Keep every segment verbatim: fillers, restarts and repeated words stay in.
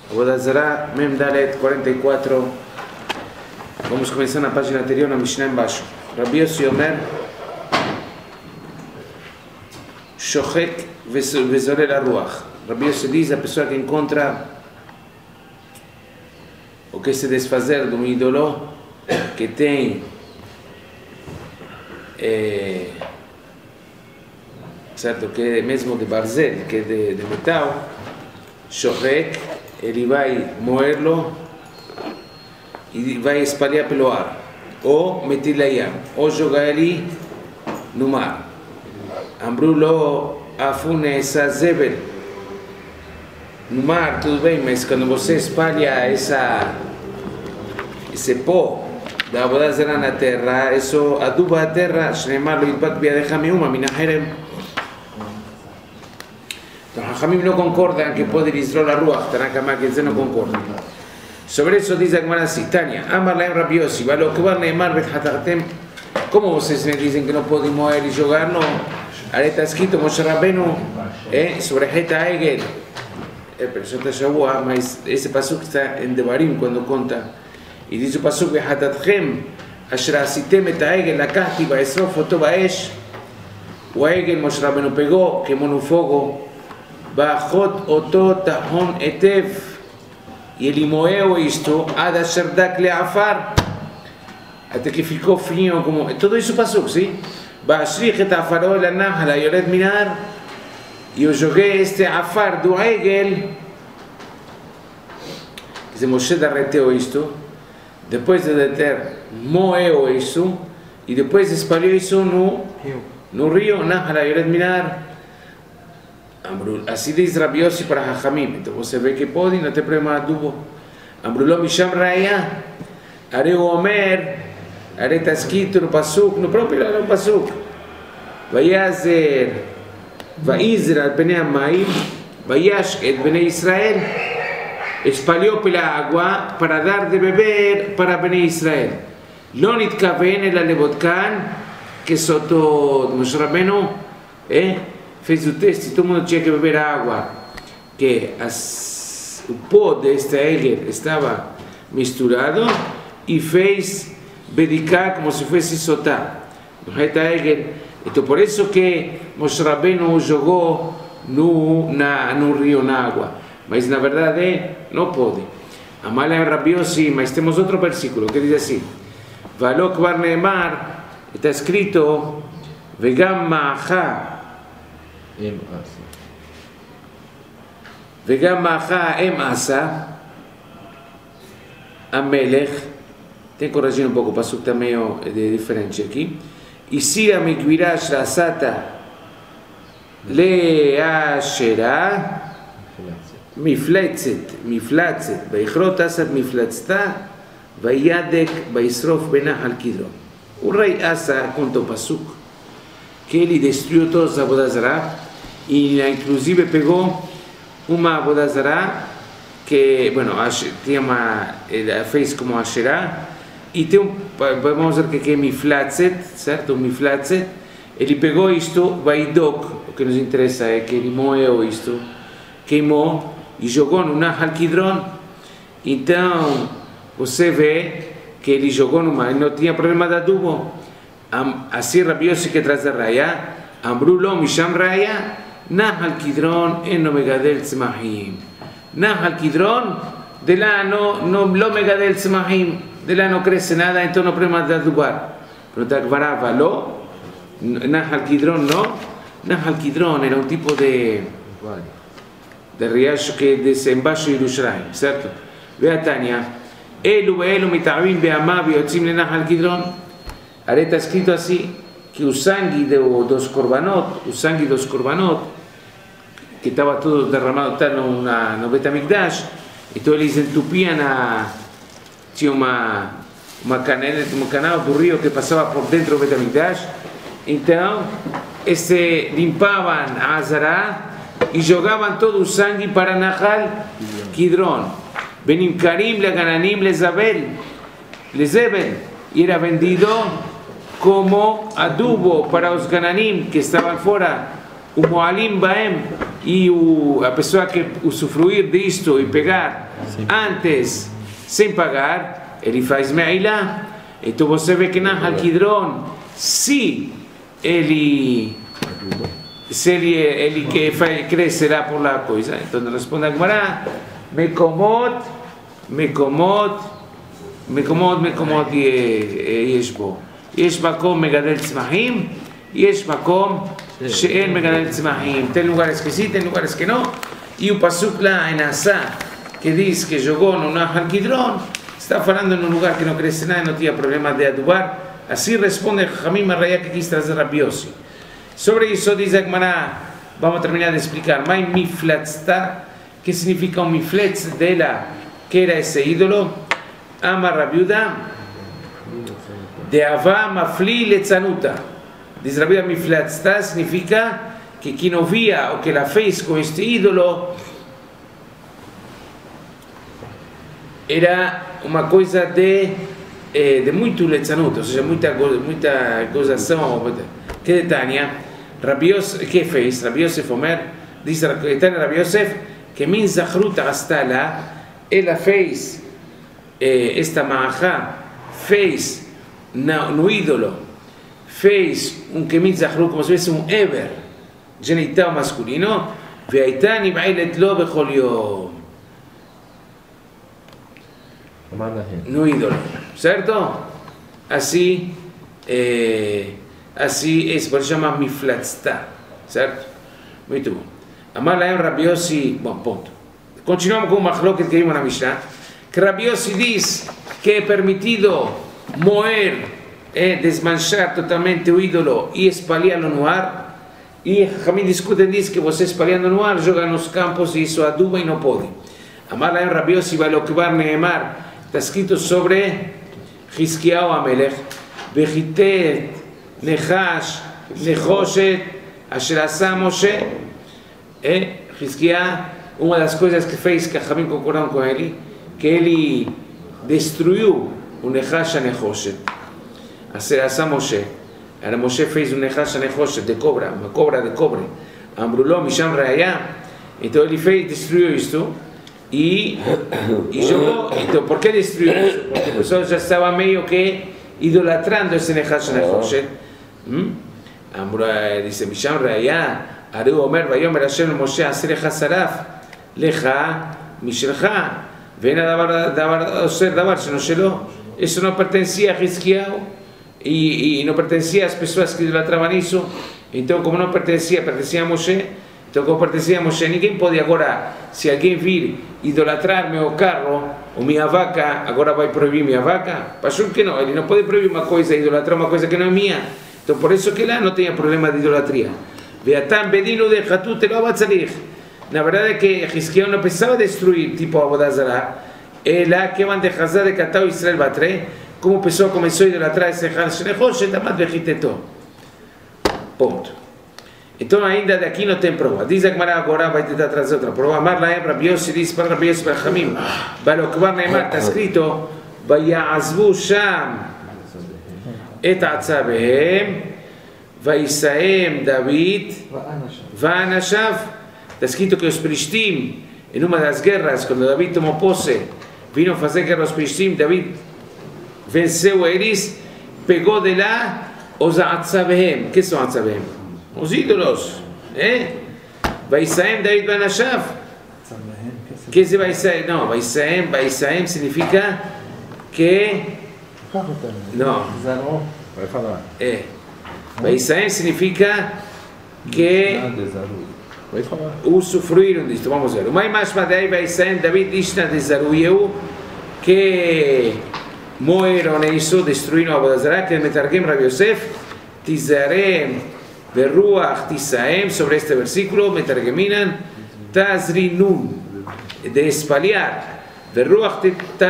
Avodah Zará, Mem Dalet cuarenta y cuatro. Vamos a comenzar en la página anterior, la Mishnah en bajo. Rabbi Yossi Omer, Shochek Vezorel Aruach. Rabbi Yossi diz a pessoa que encontra o que se desfazer de um ídolo que tem é, certo, que é mesmo de barzel, que é de, de metal, Shochek, ele vai moer-lo e vai espalhar pelo ar, ou meter layam, ou jogar ele no mar. Ambrullo afune essa zebel no mar, tudo bem, mas quando você espalha essa, esse pó da Avodah Zará na terra, isso aduba a terra, Shneimar lo yidbak biyadecha meuma min hacherem. Então, Hachamim não concordam que pode lisrol a ruach, Tanakama que diz não concorda. Sobre isso diz a Gemara assim, Tânia, Amar laem Rabbi Yossi, valo que var neemar bet hatatem, como vocês me dizem que não podem moer e jogar, não? Aí está escrito, Moshe Rabbeinu, eh, sobre Heta Egel, é Pershot Shavua, mas esse pasuk está em Devarim, quando conta, e diz o pasuk, Vehatatchem, asher asitem et Egel, lakahti baesrof oto baesh, o Egel Moshe Rabbeinu pegou, queimou no fogo, Bachot oto tahon etev, e ele moeu isto, ad asher dak le'afar, até que ficou fino, como, tudo isso passou, sim? Bashlich et afaro el anahal ayored minar, e eu joguei este afar do Egel, que Moshe derreteu isto, depois de derreter, moeu isso, e depois espalhou isso no, no rio, Nahal ayored minar. Assim diz Rabbi Yossi para Hachamim, então você vê que pode, não tem problema adubo. Ambruló Misham Raya, Areu Omer, Areu está escrito no Pasuk, no próprio no Pasuk, Vayazer, Vaizra al Bnei Amaim, Vayash et Bnei Israel, espalhou pela água para dar de beber para Bnei Israel. Lo nitkaven el alevotkan, que soto Moshe Rabbeinu, eh? fez o teste, todo mundo tinha que beber água, que as, o pó deste Egel estava misturado e fez bedicar como se fosse sotar. Então por isso que Moshe Rabbeinu jogou no, na, no rio, na água, mas na verdade não pode. Amale a Rabbi Yossi, mas temos outro versículo que diz assim, Valo kvar neemar, está escrito, Vegam ma'acha, וגם מאחה אם עשה המלך, tem que corrigir um pouco, o pasuk está meio diferente aqui, e se a migvirash rasata le'ashera mifletzet mifletzet ויכרות asat mifletzta וידק וישרוף בנחל קדרון. O rei Asa conta o pasuk que ele destruiu todos a Avodah Zará e inclusive pegou uma Avodah Zará que, bueno, tinha uma, ele fez como Asherá e tem um, vamos ver o que é Miflatzet, certo? Miflatzet, ele pegou isto, Vaidok, o que nos interessa é que ele moeu isto, queimou e jogou no Nahal Kidron. Então, você vê que ele jogou no mar, não tinha problema de adubo. Assim Rabbi Yossi que traz a Raya, Ambrullo Misham Raya, Nahal Kidron eno megadel tzmahim. Nahal Kidron, de lá no, no lo megadel tzmahim, de lá não cresce nada, então não problema de adubar. Pero da Gvará való, Nahal Kidron não, Nahal Kidron era um tipo de, de riacho que desce embaixo de Yerushalayim, certo? Ve a Tânia, Elu e Elu mitavim be'amav yotzim le Nahal Kidron. Aí está escrito assim, que o sangue do, dos korbanot, o sangue dos korbanot, que estava todo derramado tá, no, na, no Bet HaMikdash, então eles entupiam, na, tinha uma, uma canela, um canal do rio que passava por dentro do Bet HaMikdash, então esse, limpavam a Azará e jogavam todo o sangue para Nahal Kidron. Benim Karim, Legananim, Lezabel, Lezebel, e era vendido como adubo para os Gananim que estavam fora, o Moalim Baem, e o, a pessoa que usufruir disto e pegar Sim. antes, sem pagar, ele faz meila. Então você vê que na Halkidron, se ele, se ele, ele que faz, crescerá por lá coisa, então responde a Gemara, Mekomot, Mekomot, Mekomot, Mekomot יש בו. יש מקום מגדל צמחים, יש מקום שאין מגדל צמחים. Tem lugares que sí, tem lugares que no. E o pasuk lá em Asa, que diz que jogou no Nahal Kidron, está falando em um lugar que não cresce nada e não tinha problema de adubar. Assim responde Jamim Arraya que quis trazer Rabbi Yossi. Sobre isso diz a Gemara, vamos terminar de explicar. Mai miflatzta, que significa um mifletz dela, que era esse ídolo. Ama Rabbi Yehuda, de Avá Mafli Letzanuta. Diz Rabbi Yehuda, miflatzta significa que quem não via o que ela fez com este ídolo era uma coisa de, eh, de muito letzanut, ou seja, muita, muita gozação. Que Tânia, Rabbi Yosef, que fez? Rabbi Yosef Omer, diz Tânia Rabbi Yosef, que min zachruta gastala, ela fez eh, esta maachá, fez no, no ídolo, fez um que min zachrut, como se fosse um eber, genital masculino, והייתה נבעלת לו בכל יום. No ídolo, ¿cierto? Así, eh, así es, por eso se llama miflatzta, ¿cierto? Muy bien. Amar lahem Rabbi Yossi, bom ponto. Continuamos con un machloket que vimos en la Mishnah, que Rabbi Yossi dice que es permitido moer, eh, desmanchar totalmente el ídolo y espalharlo no ar. Y Jamín discute, dice que você espalhando no ar, joga nos campos y eso aduba y no puede. Amar lahem Rabbi Yossi va a lo que va a neemar. Está escrito sobre Hizkiyahu Amelech, Bechitet, Nechash, Nechoshet, Asher Asa Moshe. Eh, Hizkiyahu, uma das coisas que fez que Jamim concordaram com ele, que ele destruiu o Nechash a Nechoshet. Asher Asa Moshe. Era Moshe fez um Nechash a Nechoshet de cobra, uma cobra de cobre. Ambruló, Misham Raya. Então ele fez, destruiu isto. Y, y yo, então, ¿por qué destruyó eso? Porque nosotros ya estaba medio que idolatrando ese Nechash Nechoshet. Dice Misham Raya, Aru Omer, Vayomer Hashem Moshe, Hacer Hasaraf, Leja, Mishelja, ven a dabar, ser dabar, si no se lo, eso no pertenecía a Hizkiyahu y, y no pertenecía a las personas que idolatraban eso. Entonces, como no pertenecía, pertenecía a Moshe. Então, como pertencia a Moshe, ninguém pode agora, se alguém vir idolatrar meu carro ou minha vaca, agora vai proibir minha vaca? Pastor que não, ele não pode proibir uma coisa, idolatrar uma coisa que não é minha. Então, por isso que lá não tem problema de idolatria. Veatam bedino de hatut lo abatzarich. Na verdade é que Hizkiyahu não precisava destruir, tipo Avodah Zarah, é lá que van de Hazar de Katau Israel Batre, como a pessoa começou a idolatrar esse Nechash Nechoshet, amat vechiteto. Ponto. Então ainda daqui não tem prova. Diz a Gemara agora, vai tentar trazer outra prova. Amar lahem Rabbi Yossi, diz para Rabbi Yossi Barhamim, Balokvar Neymar, está escrito, Vayazvu Sham et Atzabehem, Vaisaem David, Vanashav. Está escrito que os Plishtim, em uma das guerras, quando David tomou posse, vino fazer guerra aos Plishtim, David venceu eles, pegou de lá os Atzabehem. Que são Atzabehem? Os ídolos, eh? Vaisaem David Vanashav. Que se Vaisaem? Não, Vaisaem, Vaisaem significa que... Não. Vai falar. É. Vaisaem significa que... Vai falar. Usufruíram disto, vamos ver. O mais mais padei Vaisaem David Ishna de Zaruyeu, que moeram isso, destruíram a Avodah Zarah, que Metargem Rabbi Yosef, Tizarem... Berruach Tisaem, sobre este versículo, Metargeminan, Tazrinun, de espalhar, Berruach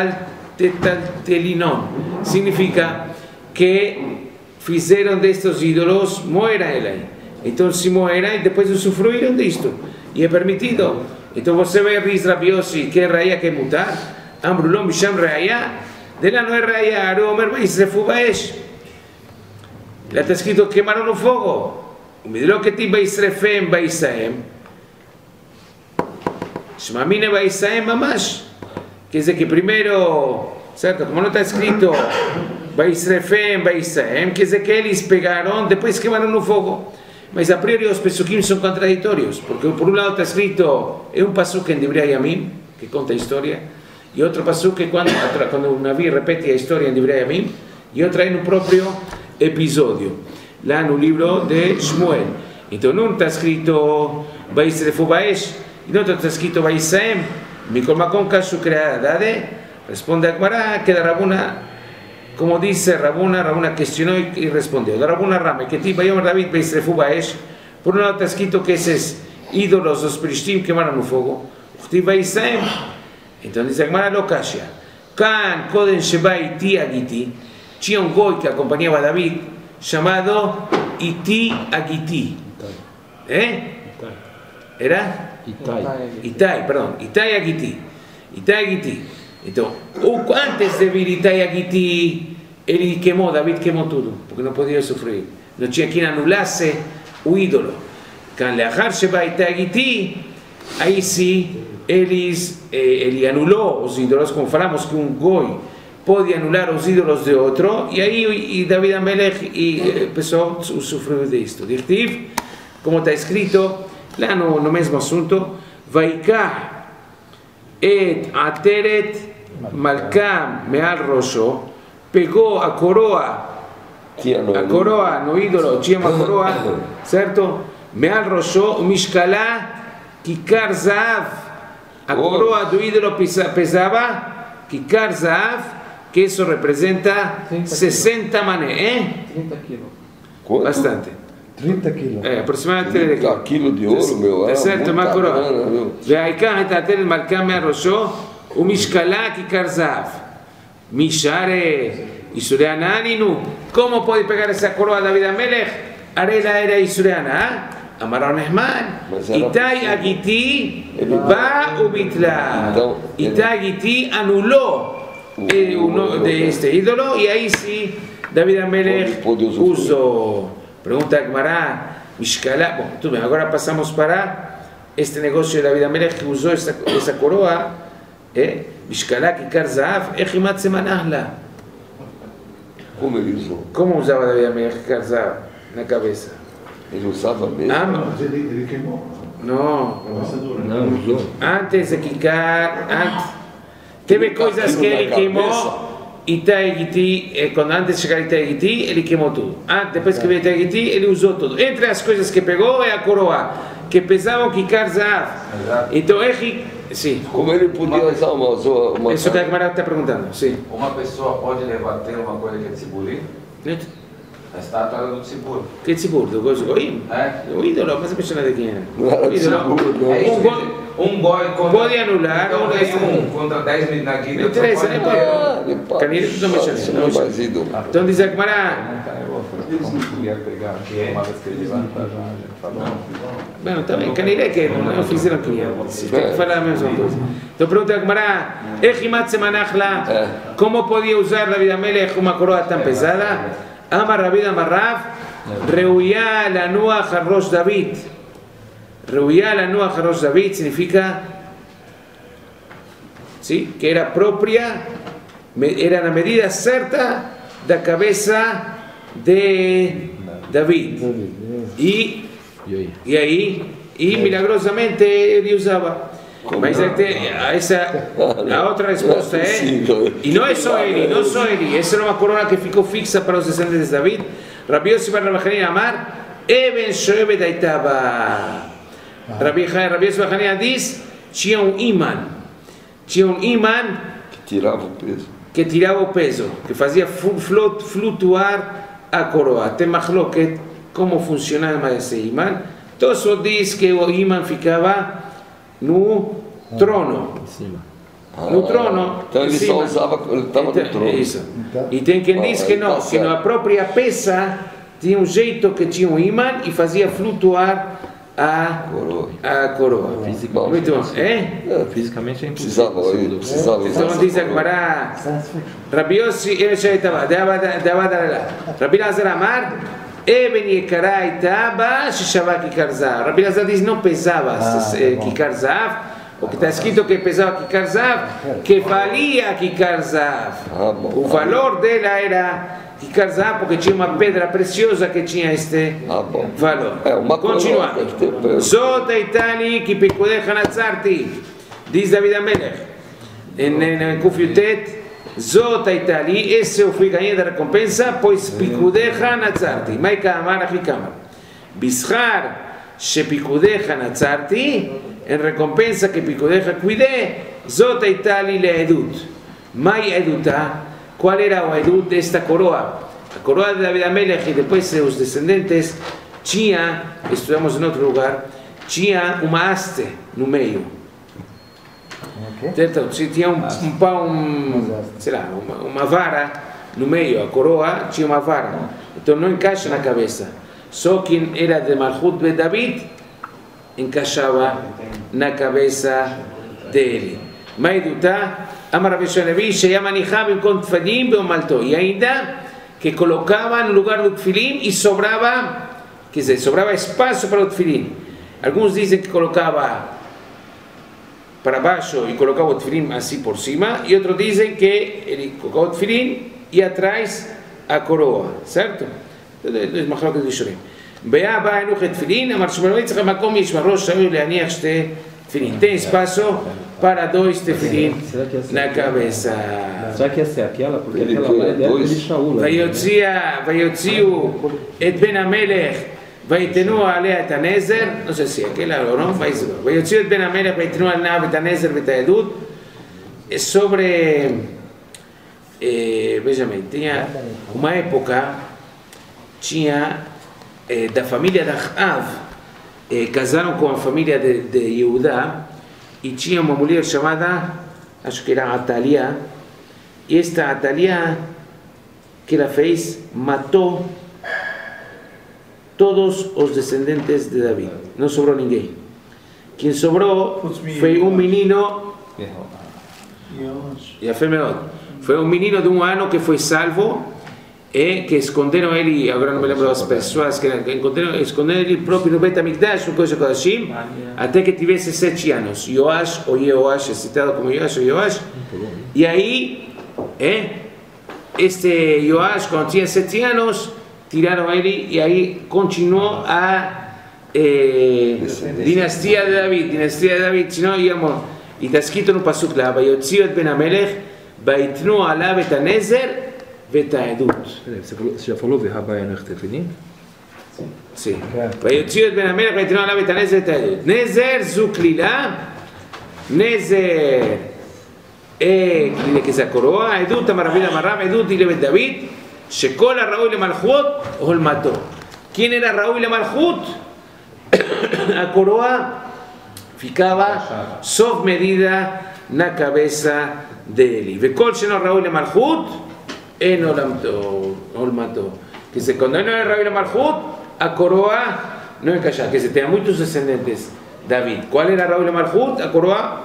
Tetalinon, significa que fizeram destes ídolos, moera ele aí. Então, se moera, e depois usufruíram disto, e é permitido. Então, você vê Riz Rabbi Yossi, que é raia que é mutar, Ambrulom Misham Raya, de lá não é raia, Aru Omer Vaisrefu Baesh. Lá está escrito, queimaram no fogo. Lo que te Vaisrefem Vaisaem, Shmamine Baisaem Mamash. Quer dizer que primeiro, certo? Como não está escrito Baisrefem, Baisaem, quer dizer que eles pegaram, depois queimaram no fogo. Mas a priori os pesukim são contraditórios, porque por um lado está escrito, é um pasuk em Divrei Yamim, que conta a história, e outro pasuk é quando, quando o Navi repete a história em Divrei Yamim, e outra é no próprio episódio, lá no livro de Shmuel. Então não está escrito Baisrefu Baesh, e não está escrito Baisaem, Mikol Makom Kashu Kreadade, responde a Gemara que da Rabuna, como dice Rabuna, Rabuna questionó y respondió. Da Rabuna Rame, que tipo Yom David Beisrefu Baesh, por un lado está escrito que esos ídolos, los Prishtim, quemaron el fuego. Uchtiv Baisaem. Entonces dice Gemara lo Kashia. Kan Koden Sheba Iti Agiti, tinha un goy que acompañaba a David, llamado Iti Agiti. ¿Eh? ¿Era? Itai. Itai, perdón. Itai Agiti. Itai Agiti. Então, antes de vir Itai Agiti, ele queimou, David queimou tudo, porque não podia sofrer. Não tinha quem anulasse o ídolo. Quando leachar Sheba Itai Agiti, aí sim, eles, eh, ele anulou os ídolos, como falamos que um goi pode anular os ídolos de outro, e aí e David Amelech e a pessoa sofreu disto. Dirtiv, como está escrito, lá no, no mesmo assunto, Vaikah et Ateret Malkam Meal Rosho, pegou a coroa, a coroa no ídolo, tinha uma coroa, certo? Meal Rosho, Mishkalá, Kikar Zav, a coroa do ídolo pesava Kikar Zav, que isso representa sessenta mané, hein? trinta quilos. Bastante. trinta quilos. É, aproximadamente trinta quilos de ouro, meu. É certo, uma coroa. Ve'aikah et atel malkam me'arosho, u'mishkalá kikar zav. Mishare, Isureananinu. Como pode pegar essa coroa David Amelech? Arela era Isureana. Amaron Esman. Itai Agiti, ba ubitla. Itai Agiti anuló eh, uno de este ídolo, y ahí sí David Amelech usó. Pregunta a Gemara, Mishkalá. Bom, tudo bem, agora passamos para este negócio de David Amelech que usou essa, essa coroa, eh? Mishkalá Kikar Zav, Echimat Semanahla. Como ele usou? Como usava David Amelech Kikar Zav na cabeça? Ele usava mesmo? Ah, Mas ele, ele queimou. não. Não, usou. Antes de Kikar, antes. Teve coisas que ele queimou. Itai Agiti, quando antes de chegar a Itai Agiti, ele queimou tudo. Ah, depois que veio Itai Agiti, ele usou tudo. Entre as coisas que pegou é a coroa, que pesavam Kikar Zav. Então, ele... Sim. Como ele podia usar uma... uma Isso que a Gemara está perguntando, sim. Uma pessoa pode levar, ter uma coisa que é tziburi? A estátua do tzibur. Que tzibur? Do Goim? É? O ídolo, mas a pessoa de quem é? Não era O ídolo. tzibur, não. É isso, Um goi... um goi contra... Pode anular Então, ou tem não. um contra dez mil na guida. Não interessa, né? Ah, ele pá, Canilha, tudo não mexe, isso não não é mexe. mais ídolo. Então diz a Gemara... Uma vez que ele levanta, já falou. Bueno, também, Canilé que não fizeram quinhentos. Tem que falar a mesma coisa. Então pergunta a Gemara, Echimat Semanachla, como podia usar David Amelech uma coroa tão pesada? Amar David Amarrav, Reuya Lanua Harrosh David. Reuya Lanua Harrosh David significa, ¿sí? Que era propia, era na medida certa da cabeça de David. E, e aí, e milagrosamente ele usava. Mas a, essa, a outra resposta é, e não é só ele, não só ele, essa era uma coroa que ficou fixa para os descendentes de David. Rabi Yossi bar Rabbi Amar, Eben Shoebed Aitaba. Rabi Yossi bar Hanina diz, tinha um imã, tinha um imã Que tirava o peso. que tirava o peso, que fazia flutuar a coroa. Tem machloket como funcionava esse imã. Tosso diz que o imã ficava no trono. Em cima. No trono. Então ele cima. só usava, ele estava Então, no trono. Isso. E tem quem diz que não, que na própria peça tinha um jeito que tinha um imã e fazia flutuar a Coroa. a coroa. Fisicamente. Muito bom. É? É, Fisicamente é impossível. precisava, ele precisava usar Então essa diz a coroa. Gemara, Rabi Yossi, ele já estava, Rabi Lazar Amar, Eben Yekara Itaba, Shishava Kikar Zav. Rabi Lazar diz não pesava Kikar Zav, Porque está escrito que pesava Kikar Zav, que valia Kikar Zav. O valor dela era Kikar Zav porque tinha uma pedra preciosa que tinha este valor. Continuando. Zot Eitali ki pikudecha natzarti. Diz David Amelech em Kuf Yutet. Zot Eitali, esse eu fui ganhando a recompensa, pois pikudecha natzarti. Maika amar achikamar. Bishar she pikudecha natzarti. En recompensa que pikudecha cuidé. Zot Eitali leedut. Mai eduta. ¿Cuál era o edut de esta coroa? La coroa de David Amelech y después sus descendentes tinha, estudamos en otro lugar, tinha uma haste no meio. Certo? Tinha um, um pau, um, sei lá, uma, uma vara no meio. A coroa tinha uma vara. Então não encaixa na cabeça. Só quem era de Malchut de David encaixava na cabeça dele. Maidutá. Amar Rabbi Shonevi, Sheya Manijá Bimkom Tfilim Beomalto. E ainda que colocava no lugar do Tfilim e sobrava, quer dizer, sobrava espaço para o Tfilim. Alguns dizem que colocava para baixo e colocava o Tfilim assim por cima, e outros dizem que ele colocava o Tfilim e atrás a coroa, certo? Dois machlokes de Shorim. Beá ba enuch et Tfilim, Amar Shmuel Tzach Makom Yishmarosh Shaul Leaniach Shte Tfilim. Tem espaço para dois tefilim na cabeça. Será que essa é aquela? Porque aquela lá é dela de Shaul. Vayotziu et Ben Amelech vayitenu alea et hanezer. Não sei se é aquela ou não, mas Vayotziu et Ben Amelech vayitenu alea et hanezer et haedut. É sobre, eh, veja bem, tinha uma época, tinha eh, da família de Achav, eh, casaram com a família de, de Yehudá. E tinha uma mulher chamada, acho que era Atalia, e esta Atalia, que ela fez, matou todos os descendentes de David, não sobrou ninguém. Quem sobrou foi um menino, e a foi um menino de um ano que foi salvo, e que esconderam ele, agora não me lembro das pessoas que esconderam, esconderam ele próprio no Bet HaMikdash, uma coisa assim, até que tivesse sete anos. Yoash, ou Yoash, é citado como Yoash ou Yoash, e aí, é, este Yoash, quando tinha sete anos, tiraram ele, e aí continuou a eh, dinastia de David, dinastia de David, senão íamos, e está escrito no Pasuk lá, Vayotziu et Ben Amelech, Vayitnu alav et hanezer, ותעדות. Você já falou Vehabai Enuch Tefilim? Sim. ויוציאו את בן המלך ויתנו עליו את הנזר ותעדות. נזר זו כלילה, נזר כלילה כזה הקורוע, עדות המרביד המרב, עדות היא לבית דוד, שכל הראוי למלכות הולמתו. ¿Quién era ראוי למלכות? הקורוע ficaba sob medida na cabeza de él. וכל שאינו ראוי למלכות en Olmato, que se cuando no era Rabbi Malchut, a coroa no encajaba, que se tenía muchos descendientes. David, ¿cuál era Rabbi Malchut? A coroa,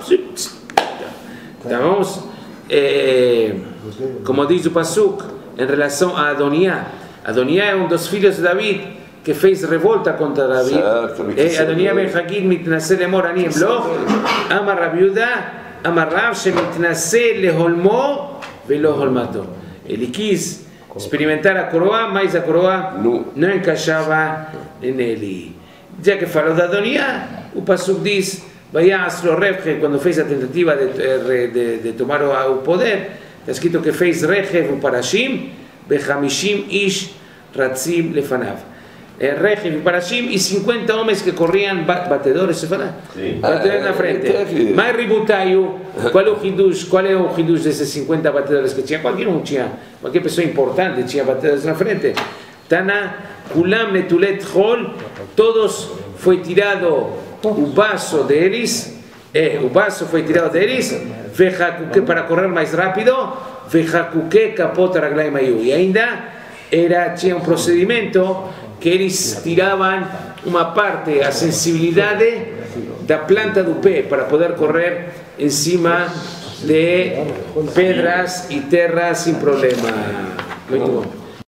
vamos, eh, como dice el Pasuk, en relación a Adoniá. Adoniá es uno de los hijos de David que fez revolta contra David. Eh, Adoniá ben Hagid mitnaseh lemor ani emlo, amar Rabbi Yehuda, amar Rav shemitnaseh leholmo velo holmato. Ele quis experimentar a coroa, mas a coroa não, não encaixava nele. Já que falou da Adoniá, o Pasuk diz, Vayas lo Rechev, quando fez a tentativa de, de, de tomar o poder, está escrito que fez Rechev o Parashim, Bechamishim ish ratzim lefanav. Rechev e Parashim e cincuenta homens que corriam batedores, se fala? Sim. Batedores na frente. Mas Ributayu, qual é o Hidush? Qual é o Hidush desses cincuenta batedores que tinha? Qualquer um tinha, qualquer pessoa importante tinha batedores na frente. Tana, Kulam Netulet Chol, todos foi tirado o baço deles, eh, o baço foi tirado deles, Vejakuke para correr mais rápido, Vejakuke Kapot Raglaim Ayu. E ainda era, tinha um procedimento que eles tiravam uma parte, a sensibilidade da planta do pé para poder correr em cima de pedras e terra sem problema. Muito bom.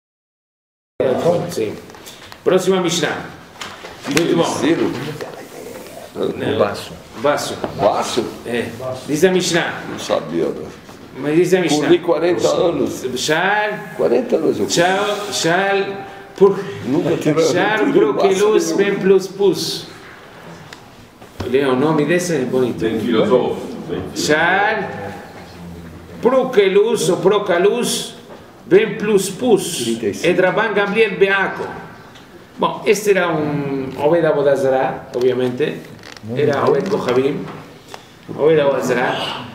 Sim. Próxima Mishnah. Muito bom. O baço. Vaso. Vaso? É. Diz a Mishnah. Não sabia, né? Mas diz a Mishnah. Corri quarenta anos. Shal. quarenta anos eu corri. Shal. Shal. Por. Nunca tive. Shal Prokelus Ben Plus Pus. Olha, o nome desse é bonito. Tem filósofo. Shal Prokelus ou Procalus Ben Plus Pus. É Rabban Gamliel Beaco. Bom, este era um Oved Avodazara, obviamente. Era Oved Kohabim. Oved Avodazara.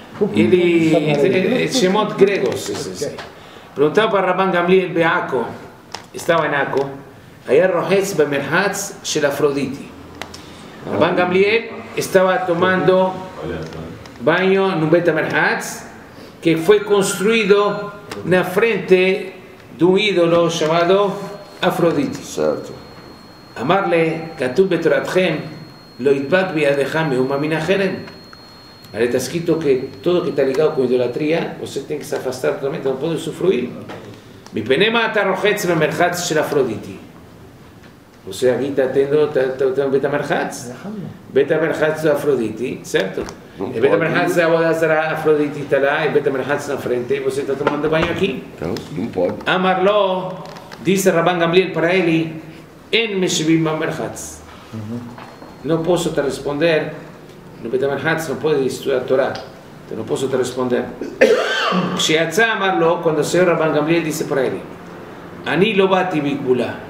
Ele, Shemot gregos. Perguntava para Rabban Gamliel Beaco. Estava em Aco. Aí Rohetz Bemerhatz Shel Afroditi. Rabban Gamliel estava tomando banho no Bet Merhatz, que foi construído na frente de um ídolo chamado Afrodite. Certo. Amarle, Katuv Betoratchem, lo itbak biadechem meuma min acherem. Aí está escrito que todo que está ligado com idolatria, você tem que se afastar totalmente, não pode usufruir. Mipenema atarochetz bemerhatz shel Afrodite. Você aqui está tendo, está um Bet Merhatz. Bet Merhatz do Afrodite, certo? E Bet Merhatz da Avodazara, Afrodite está lá, e Bet Merhatz na frente, e você está tomando banho aqui. Então, não pode. Amarlo, disse Rabban Gamliel para ele, En Meshivim Merhatz. Não posso te responder, no Bet Merhatz não pode estudar a Torá, então não posso te responder. Ksheatza Amarlo, quando o Senhor Rabban Gamliel disse para ele, Ani lo bati bikbula.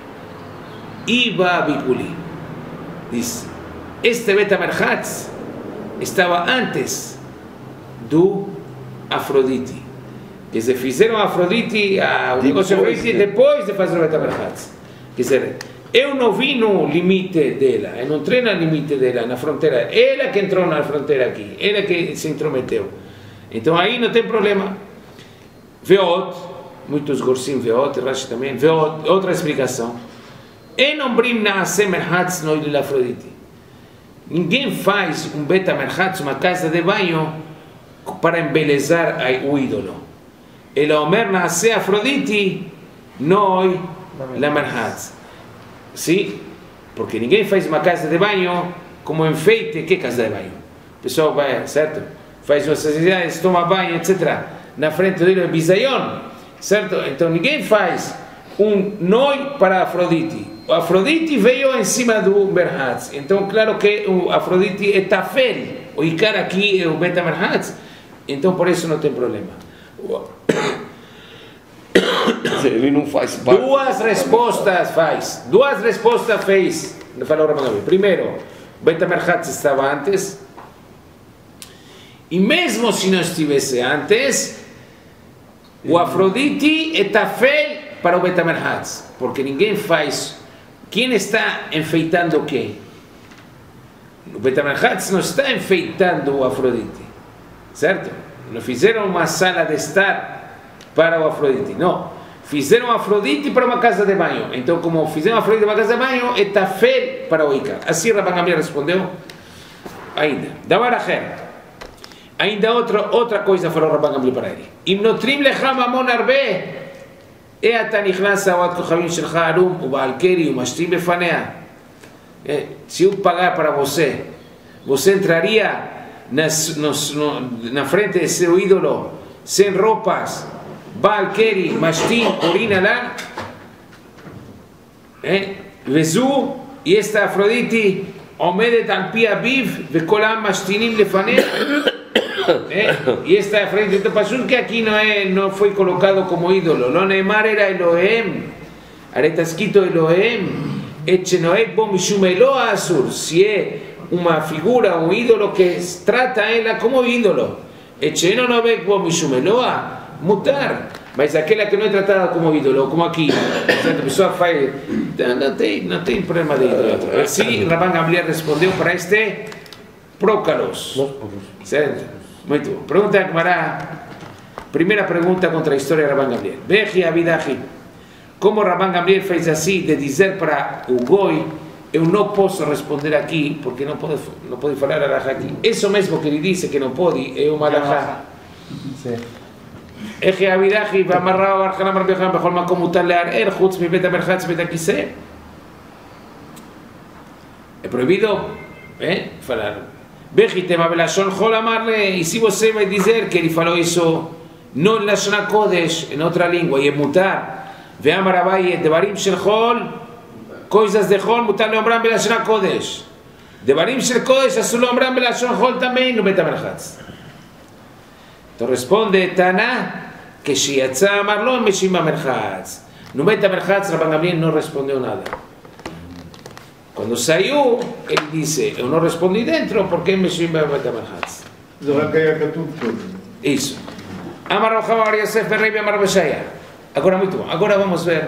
Iba Bikuli. Diz, este Bet Merhatz estava antes do Afrodite. Que se fizeram Afrodite, o negócio de Afrodite, depois de fazer o Bet Merhatz. Quer dizer, eu não vi no limite dela, eu não entrei no limite dela, na fronteira. Ela que entrou na fronteira aqui, ela que se intrometeu. Então aí não tem problema. Veot, muitos gorsim Veot, Rashi também, Veot, outra explicação. En ombrim naase merhatz noil Afrodite. Ninguém faz um Bet Merhatz, uma casa de banho, para embelezar o ídolo. Ele omer naase Afrodite noil la merhatz. Sim, porque ninguém faz uma casa de banho como enfeite. Que casa de banho? O pessoal vai, certo? Faz suas necessidades, toma banho, etcétera. Na frente dele é bisaion, certo? Então ninguém faz um noi para Afrodite. O Afrodite veio em cima do Merhatz. Então, claro que o Afrodite é Tafel. O Icar aqui é o Bet Merhatz. Então, por isso não tem problema. Ele não faz parte. Duas respostas faz. Duas respostas fez. Falou Rabban Gamliel. Primeiro, o Bet Merhatz estava antes. E mesmo se não estivesse antes, o Afrodite é Tafel para o Bet Merhatz. Porque ninguém faz. Quem está enfeitando o quê? O Bet Merhatz não está enfeitando o Afrodite, certo? Não fizeram uma sala de estar para o Afrodite, não. Fizeram o Afrodite para uma casa de banho. Então, como fizeram o Afrodite para uma casa de banho, é Tafel para o Icar. Assim Rabban Gamliel respondeu. Ainda. Davar acher. Ainda outra, outra coisa falou Rabban Gamliel para ele. Im notrim lecha mamon arbe. אתה נכנס לעבודת כוכבים שלך ערום ובעל קרי ומשתים בפניה. Se eu pagar para você, você entraria nas, nos, no, na frente de seu ídolo sem roupas, Baal Keri, Mashtim, urina lá, וזו, e esta Afrodite עומדת על פי אביו וכל העם משתינים לפניה. Eh, y esta frente de Pasuk que aquí no, es, no fue colocado como ídolo. Lo Neymar era Elohim. Ahora está escrito Elohim. Echenoek bo mishum Eloa Asur. Si es una figura, un ídolo que trata a ella como ídolo. Echenoek bo mishum Eloa. Mutar. Mas aquella que no es tratada como ídolo, como aquí. La persona faz. No tem, no tem problema de ídolo. Así Rabban Gamliel respondió para este Prócalos. ¿Certo? Muito bom. Pergunta a Gemara. Primeira pergunta contra a história de Rabban Gamliel. Veji Abidahi. Como Rabban Gamliel fez assim de dizer para o Goi, eu não posso responder aqui, porque não pode, não pode falar alahá aqui. Isso mesmo que ele disse que não pode, é uma alahá. Veji Abidahi, ואמר בר חנן רבי יוחנן בכל מקום מותר לערער חוץ מבית המרחץ ובית הכיסא. É proibido, eh, falar. Vejitema belashon hol amarle, e se você vai dizer que ele falou isso não em Lashon HaKodesh, em outra língua, e é mutar, ve'amar Abaye, devarim shel hol, coisas de hol, mutar leombram belashon HaKodesh. Devarim shel Kodesh, asur leombram belashon hol também no Bet HaMerchatz. Então responde Taná, que shiatza amarlo, meshim HaMerchatz. No Bet HaMerchatz, Rabban Gamliel não respondeu nada. Quando saiu, ele disse, eu não respondi dentro, porque mexi em Bet HaMerchatz. Isso. Amar Rav Chama bar Yosef ben Rebbe Amar Beshaya. Agora muito bom. Agora vamos ver.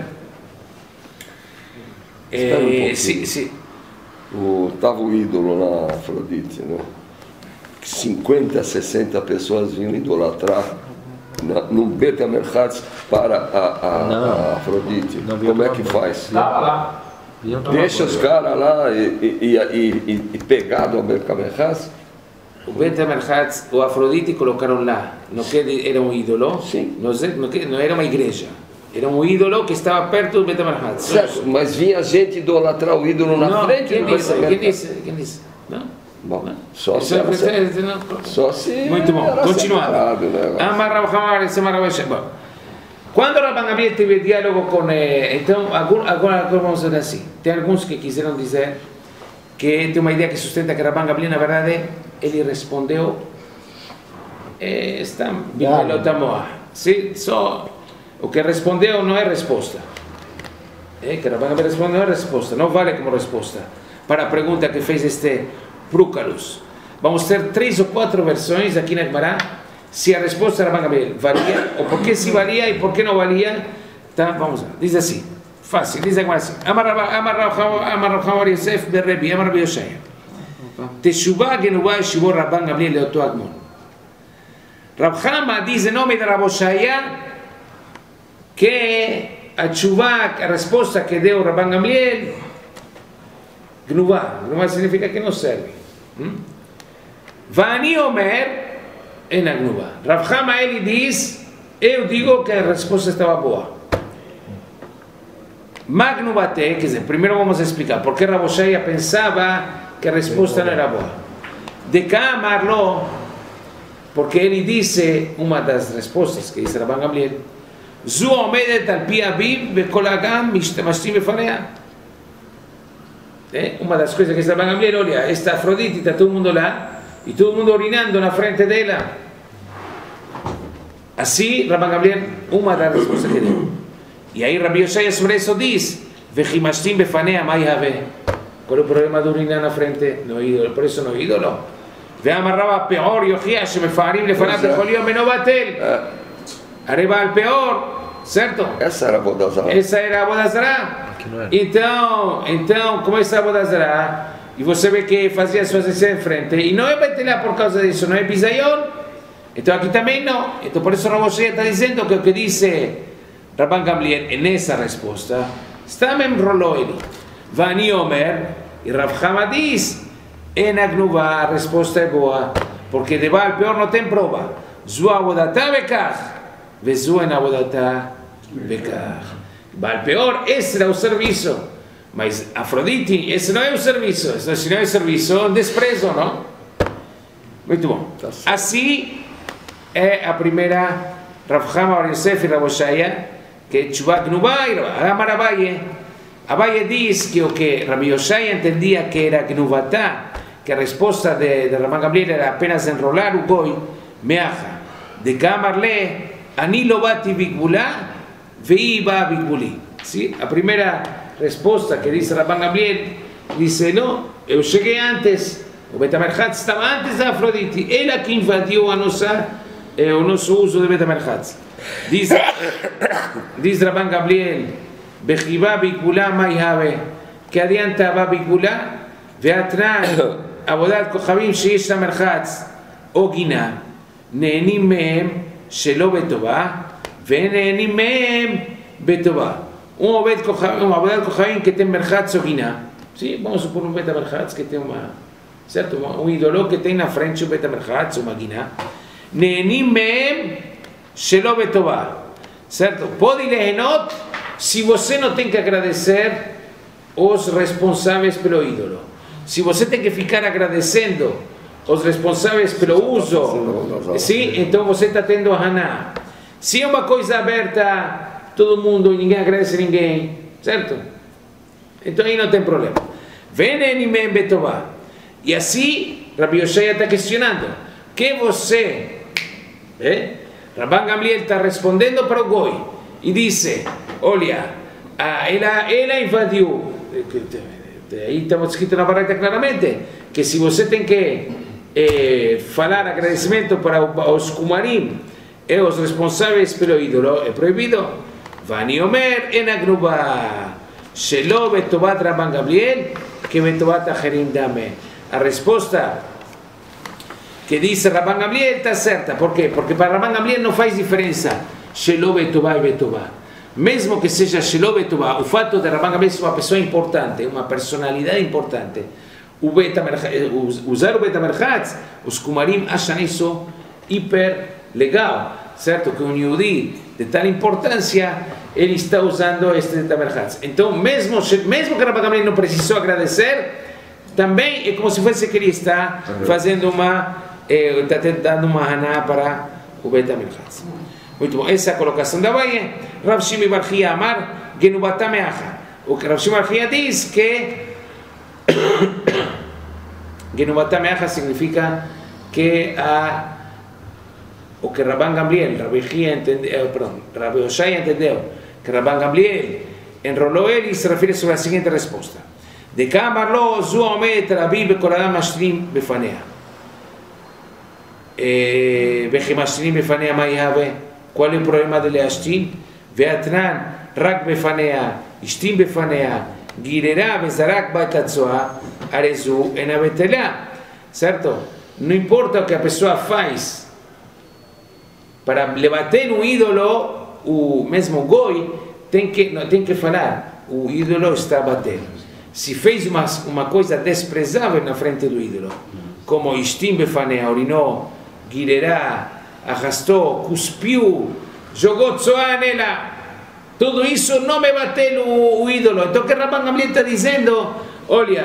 É, um sim, sim. O, tava o ídolo na Afrodite, né? cinquenta, sessenta pessoas vinham idolatrar na, no Bet HaMerchatz para a, a, a Afrodite. Não, como é que faz? Estava lá. Deixa os caras lá e, e, e, e, e pegado ao Bet HaMerchatz. O Bet HaMerchatz, o Afrodite colocaram lá, não que era um ídolo, sim. Não, sei, não, que, não era uma igreja, era um ídolo que estava perto do Bet HaMerchatz. Certo, mas vinha gente idolatrar o ídolo na não, frente quem do disse, quem disse, quem disse? Não? Bom, não. Só, se era, se, não, só se muito bom, continuando. Amar Rav Chama bar Yosef ben Rebbe. Quando Rabban Gamliel teve diálogo com... Eh, então, agora, agora vamos ver assim. Tem alguns que quiseram dizer que tem uma ideia que sustenta que Rabban Gamliel, na verdade, ele respondeu... Eh, está bibelotamoa. Sim, só... O que respondeu não é resposta. É, que Rabban Gamliel respondeu não é resposta. Não vale como resposta para a pergunta que fez este Prúcalos. Vamos ter três ou quatro versões aqui na Gemara. Se a resposta era Rabban Gamliel valia, ou por que se valia e por que não valia, tá? Vamos lá. Diz assim, fácil, diz assim. Amar Rav Chama bar Yosef ben Rebbe, Amar Rabbi Yoshaya. Teshuvah genuvah yeshivor Rabban Gamliel leoto Agmon. Rav Chama diz em nome de Rabbi Yoshaya que a teshuvah, a resposta que deu Rabban Gamliel, genuvah, genuvah significa que não serve. Vani Omer, em Agnuba. Rav Chama ele diz, eu digo que a resposta estava boa. Magnubate, quer dizer, primeiro vamos explicar porque Rav Yoshaya pensava que a resposta não era boa. De cá amarlo, porque ele disse, uma das respostas que disse Rabban Gamliel, Zu omedet al pi aviv vekol hagam mashtim befanea. Uma das coisas que disse Rabban Gamliel, olha, esta Afrodite está todo mundo lá, e todo mundo orinando na frente dela. Assim, Rabban Gamliel, uma das respostas que deu. E aí Rabbi Yoshaya sobre isso diz, Vechimashtim befanea mai have. Qual é o problema de urinar na frente? No ídolo, por isso no ídolo. Ve'amarraba peor yochia shemefarim lefanat bechol yom eno batel. Arriba al peor, certo? Essa era a Vodazara. Essa era a Vodazara. Então, então, como essa é a Vodazara? E você vê que fazia suas necessidades em frente, e não é betelá por causa disso, não é bisaion. Então aqui também não. Então por isso Rav Yoshaya está dizendo que o que disse Rabban Gamliel nessa resposta está me enrolou ele. Vani Omer, e Rav Chama diz, en Agnuba a resposta é boa, porque de Baal Peor não tem prova. Zu avodatá bekach, vezu en avodatá bekach. Baal Peor, esse era o serviço. Mas Afrodite, esse não é o serviço. Se não é o serviço, é um desprezo, não? Muito bom. Assim é a primeira Rav Chama bar Yosef e Rav Yoshaya, que é Teshuvah Gnubah e Amar Abaye. Abaye diz que o que Rabbi Yoshaya entendia que era Gnubatá, que a resposta de, de Rabban Gamliel era apenas enrolar o goi, meaja, de Kamarle, Ani lo bati bikbulá, vei ba bikbuli. ¿Sí? A primeira resposta que diz Rabban Gamliel, diz, não, eu cheguei antes, o Bet HaMerchatz estava antes da Afrodite, ela que invadiu a nossa, eh, o nosso uso de Bet HaMerchatz. Diz, diz Rabban Gamliel, Bechivá bikbulá mai have, que adianta ba bikbulá, veatran avodat kochavim sheyesh HaMerchatz, o גינה, נהנים מהם שלא בטובה, ונהנים מהם בטובה. Um avodat kochavim que tem merchatz ou גינה, sim, vamos supor um Bet HaMerchatz que tem uma, certo, um ídolo que tem na frente um Bet HaMerchatz, uma גינה, נהנים מהם שלא בטובה, certo? Pode lehenot se você não tem que agradecer os responsáveis pelo ídolo. Se você tem que ficar agradecendo os responsáveis pelo uso, sim, então você está tendo a Haná. Se é uma coisa aberta, todo mundo, ninguém agradece a ninguém, certo? Então aí não tem problema. Venenimem betová. E assim, Rabi Yoshaya está questionando, que você, eh? Rabban Gamliel está respondendo para o Goi, e disse, olha, ela, ela invadiu, aí está escrito na Baraita claramente, que se você tem que eh, falar agradecimento para os Kumarim, e os responsáveis pelo ídolo, é proibido. Vani Omer en agnuba, shelo betovat Rabban Gamliel, que betovat acherim dame. A resposta que diz Rabban Gamliel está certa. Por quê? Porque para Rabban Gamliel não faz diferença shelo betová e betová. Mesmo que seja shelo betová, o fato de Rabban Gamliel ser uma pessoa importante, uma personalidade importante, usar o Betamerchatz, os Kumarim acham isso hiper legal, certo? Que um Yehudi de tal importância, ele está usando este Betamerchatz. Então, mesmo, mesmo que Rabban Gamliel não precisou agradecer, também é como se fosse que ele está fazendo uma, eh, está dando uma haná para o Betamerchatz. Muito bom, essa é a colocação da Baie. Rav Shimi bar Chia Amar, Genubata Meacha. O que Rav Shimi bar Chia diz que Genubata Meacha significa que a, o que Rabban Gamliel, Rabi Chia entendeu, perdão, Rabi Yoshaya entendeu, que Rabban Gamliel enrolou ele e se refere sobre a seguinte resposta. De Kamar lo zu omet Rabi bekoradam mashlim befanea. Vechi mashlim befanea ma yahave. Qual é o problema de leashtim? Veatran rak befanea, ishtim befanea, girerá bezarak batatzoa, arezu enabetelá. Certo? Não importa o que a pessoa faz para levantar um ídolo, o mesmo goi tem que não tem que falar, o ídolo está batendo. Se fez uma uma coisa desprezável na frente do ídolo, como ishtim befanea, orinou, girerá, arrastou, cuspiu, jogou tzoá nela, tudo isso não me bateu o, o ídolo. Então o que Rabban Gamliel está dizendo, olha,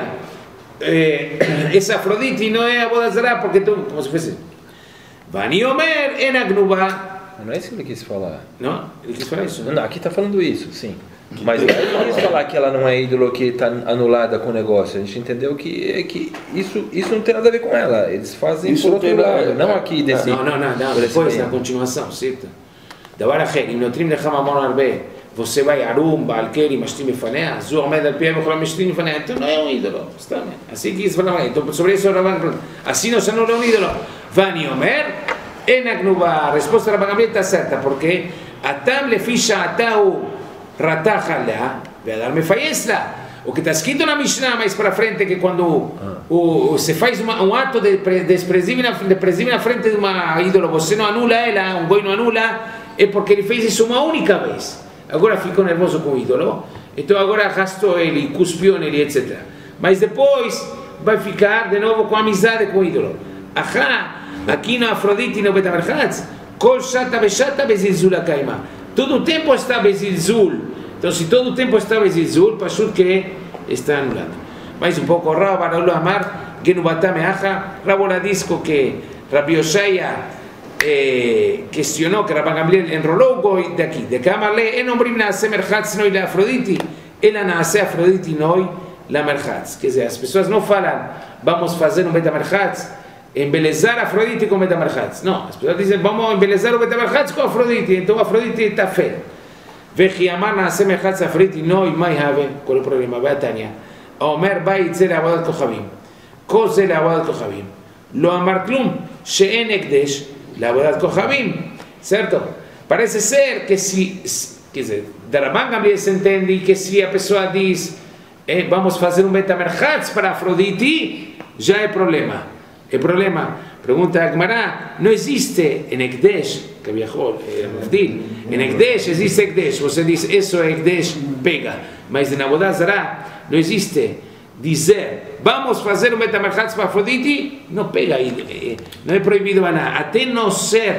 eh, essa Afrodite não é a boda zará, porque tu, como se fosse Vani Omer en agnuba. Não é isso que ele quis falar. Não? Ele quis falar isso? Não, não, aqui está falando isso, sim. Mas ele quis falar que ela não é ídolo, que está anulada com o negócio. A gente entendeu que, que isso, isso não tem nada a ver com ela. Eles fazem isso por outro lado, não aqui desse... Não, não, não, não. Depois, na continuação, certo? Davar achel, אם נותנים לך ממון הרבה, você vai ערום, בעל כלי, משתים בפניה, זו עומד על פיה וכל המשתים בפניה, então não é um ídolo, סתם. Assim que isso fala, então sobre isso assim não se anula um ídolo. Vani Omer, en agnuba. A resposta da Rabban Gamliel está certa, porque atam lefi sha'atahu ratach alea, ve'adar mefayez la. O que está escrito na Mishnah mais para frente, que quando ah. o, se faz uma, um ato de desprezível na, na frente de uma ídolo, você não anula ela, um goi não anula, é porque ele fez isso uma única vez. Agora ficou nervoso com o ídolo, então agora arrastou ele, cuspiu nele, etcétera. Mas depois vai ficar de novo com amizade com o ídolo. Ahá, aqui na Afrodite, no Betamerchatz, kol shata beshata bezilzul akaima. Todo o tempo está bezilzul. Então, se todo o tempo está bezilzul, pashut que está anulado. Mais um pouco, Rav Barolo Amar, Genubata Meacha, Rabola diz que Rabi Yoshaya eh, questionou que Rabban Gamliel enrolou o goi daqui. De Kamarle, en ombrim naase merchatz noi la Afrodite, ela naase Afrodite noi la merchatz. Quer dizer, as pessoas não falam, vamos fazer um Betamerchatz, embelezar a Afrodite com Betamerchatz. Não, as pessoas dizem, vamos embelezar o Betamerchatz com a Afrodite, então a Afrodite está feia. וכי אמר נעשה מרחץ אפריתי נוי מה יהווה, כל הפרוגרמה והתניא, האומר בית זה לעבודת כוכבים, כל זה לעבודת כוכבים, לא אמר כלום, שאין הקדש לעבודת כוכבים, certo? Parece ser que se, quer dizer, da Rabban Gamliel se entende que se a pessoa diz, eh, vamos fazer um Betamerchatz para Afrodite, já é problema, é problema. Pergunta a Gemara, não existe em Ekdesh, que viajou, é Mavdil, em Ekdesh existe Ekdesh, você diz, isso é Ekdesh, pega, mas em Avodah Zarah não existe dizer, vamos fazer um Betamerchatz para Afrodite, não pega, não é proibido nada, até não ser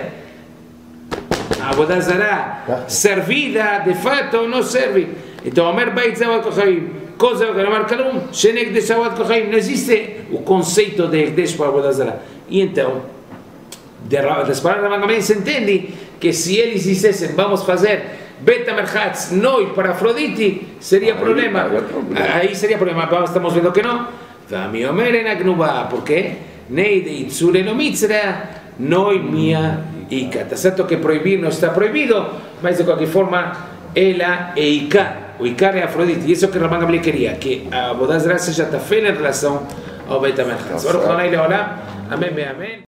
a Avodah Zarah servida, de fato não serve. Então, Omer Beit Zeh Kochavim, Cosa que não marca um, Shenek de Shavat Kohaim, não existe o conceito de Ekdesh para Avodah Zarah. E então, das palavras da Gamliel se entende que se eles dissessem, vamos fazer Beta Merchatz noi para Afrodite, seria aí, problema. problema. Aí seria problema, mas estamos vendo que não. Vami Omer en Agnuba, por quê? Nei de Itzure no Mitzra, noi mia Ika. Está certo que proibir não está proibido, mas de qualquer forma, ela é Ika. O Icar é Afrodite, e isso é o que Rabban Gamliel queria, que a Avodah Zarah seja tafel em relação ao Beit HaMerchatz. Amém, amém.